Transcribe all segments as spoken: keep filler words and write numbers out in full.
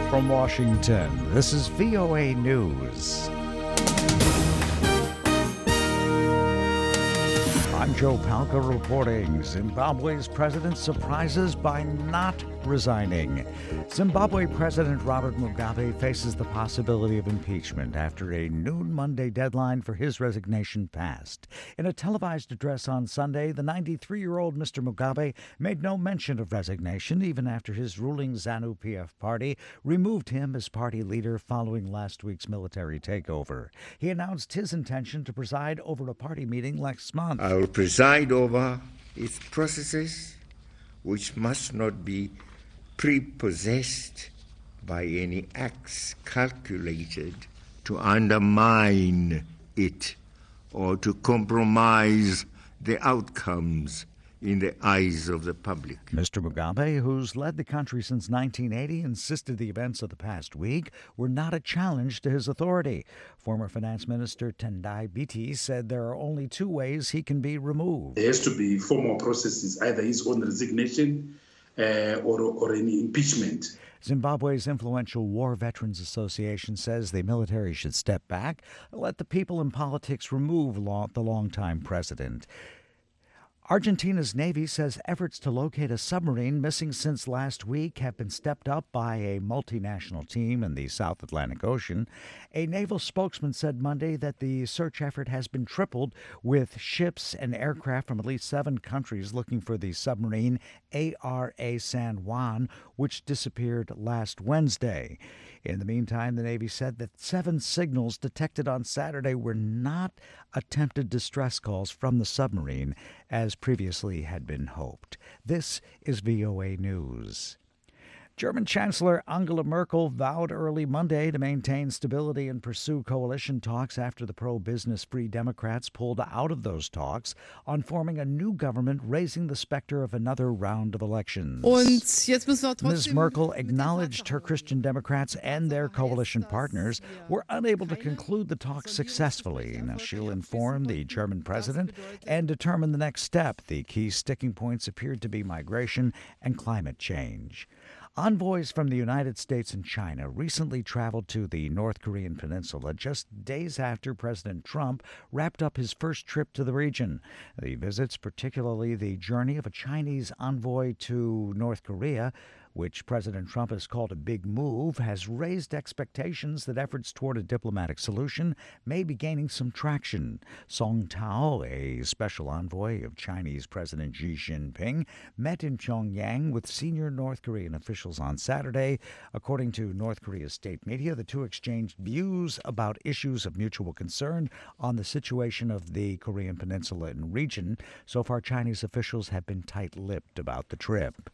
From Washington, this is V O A News. I'm Joe Palca reporting. Zimbabwe's president surprises by not resigning. Zimbabwe President Robert Mugabe faces the possibility of impeachment after a noon Monday deadline for his resignation passed. In a televised address on Sunday, the ninety-three-year-old Mister Mugabe made no mention of resignation, even after his ruling ZANU-P F party removed him as party leader following last week's military takeover. He announced his intention to preside over a party meeting next month. I will preside over its processes, which must not be prepossessed by any acts calculated to undermine it or to compromise the outcomes in the eyes of the public. Mister Mugabe, who's led the country since nineteen eighty, insisted the events of the past week were not a challenge to his authority. Former Finance Minister Tendai Biti said there are only two ways he can be removed. There has to be formal processes, either his own resignation uh, or, or any impeachment. Zimbabwe's influential War Veterans Association says the military should step back and let the people in politics remove law, the longtime president. Argentina's Navy says efforts to locate a submarine missing since last week have been stepped up by a multinational team in the South Atlantic Ocean. A naval spokesman said Monday that the search effort has been tripled, with ships and aircraft from at least seven countries looking for the submarine A R A San Juan, which disappeared last Wednesday. In the meantime, the Navy said that seven signals detected on Saturday were not attempted distress calls from the submarine, as previously had been hoped. This is V O A News. German Chancellor Angela Merkel vowed early Monday to maintain stability and pursue coalition talks after the pro-business Free Democrats pulled out of those talks on forming a new government, raising the specter of another round of elections. Miz Merkel acknowledged her Christian Democrats and their coalition partners were unable to conclude the talks successfully. Now, she'll inform the German president and determine the next step. The key sticking points appeared to be migration and climate change. Envoys from the United States and China recently traveled to the North Korean peninsula just days after President Trump wrapped up his first trip to the region. The visits, particularly the journey of a Chinese envoy to North Korea, which President Trump has called a big move, has raised expectations that efforts toward a diplomatic solution may be gaining some traction. Song Tao, a special envoy of Chinese President Xi Jinping, met in Pyongyang with senior North Korean officials on Saturday. According to North Korea's state media, the two exchanged views about issues of mutual concern on the situation of the Korean peninsula and region. So far, Chinese officials have been tight-lipped about the trip.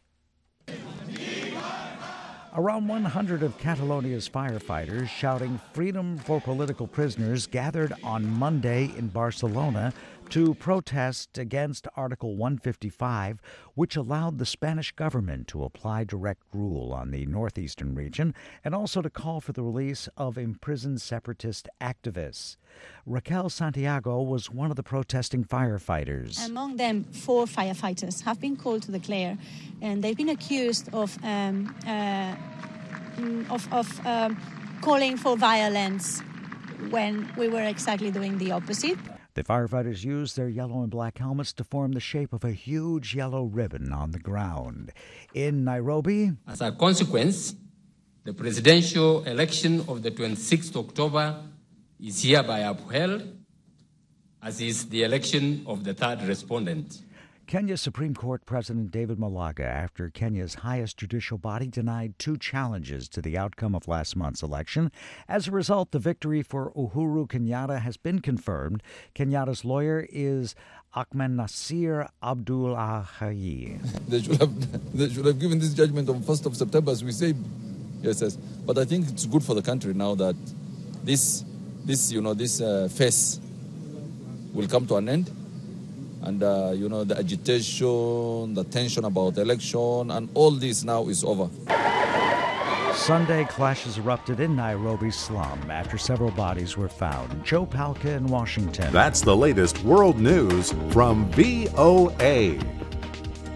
Around one hundred of Catalonia's firefighters shouting freedom for political prisoners gathered on Monday in Barcelona to protest against Article one fifty-five, which allowed the Spanish government to apply direct rule on the northeastern region and also to call for the release of imprisoned separatist activists. Raquel Santiago was one of the protesting firefighters. Among them, four firefighters have been called to declare, and they've been accused of um, uh, of, of um, calling for violence when we were exactly doing the opposite. The firefighters used their yellow and black helmets to form the shape of a huge yellow ribbon on the ground. In Nairobi, as a consequence, the presidential election of the twenty-sixth of October is hereby upheld, as is the election of the third respondent. Kenya's Supreme Court President David Malaga, after Kenya's highest judicial body denied two challenges to the outcome of last month's election. As a result, the victory for Uhuru Kenyatta has been confirmed. Kenyatta's lawyer is Ahmed Nasir Abdullahi. They should have, they should have given this judgment on first of September, as we say. Yes, yes. But I think it's good for the country now that this, this you know, this uh, phase will come to an end. And, uh, you know, the agitation, the tension about the election, and all this now is over. Sunday, clashes erupted in Nairobi's slum after several bodies were found. Joe Palca in Washington. That's the latest world news from V O A.